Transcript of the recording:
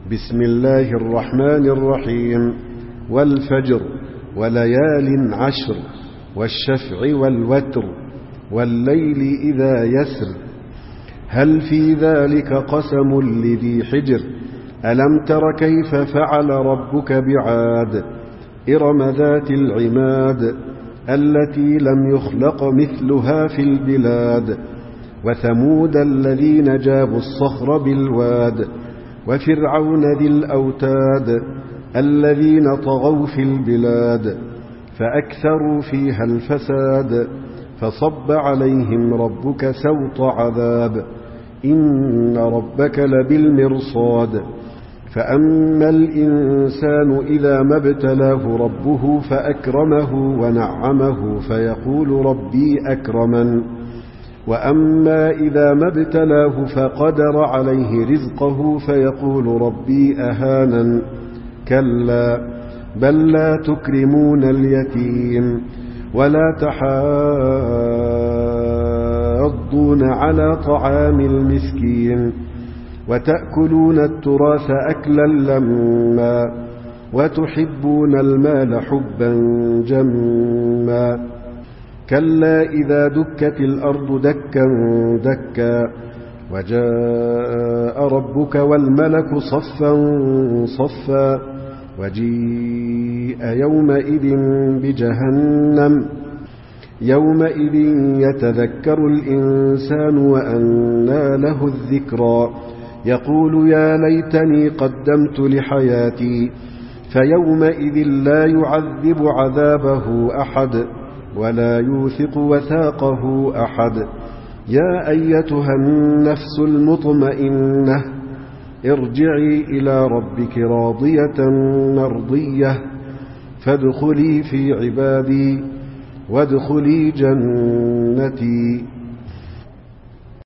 بسم الله الرحمن الرحيم. والفجر وليال عشر والشفع والوتر والليل إذا يسر هل في ذلك قسم لذي حجر ألم تر كيف فعل ربك بعاد إرم ذات العماد التي لم يخلق مثلها في البلاد وثمود الذين جابوا الصخر بالواد وفرعون ذي الأوتاد الذين طغوا في البلاد فأكثروا فيها الفساد فصب عليهم ربك سوط عذاب إن ربك لبالمرصاد فأما الإنسان إذا ما ابتلاه ربه فأكرمه ونعمه فيقول ربي أكرمن وأما إذا ما ابتلاه فقدر عليه رزقه فيقول ربي أهانن كلا بل لا تكرمون اليتيم ولا تحاضون على طعام المسكين وتأكلون التراث أكلا لما وتحبون المال حبا جما كلا إذا دكت الأرض دكا دكا وجاء ربك والملك صفا صفا وجيء يومئذ بجهنم يومئذ يتذكر الإنسان وأنى له الذكرى يقول يا ليتني قدمت لحياتي فيومئذ لا يعذب عذابه أحد ولا يوثق وثاقه أحد يا أيتها النفس المطمئنة ارجعي إلى ربك راضية مرضية فادخلي في عبادي وادخلي جنتي.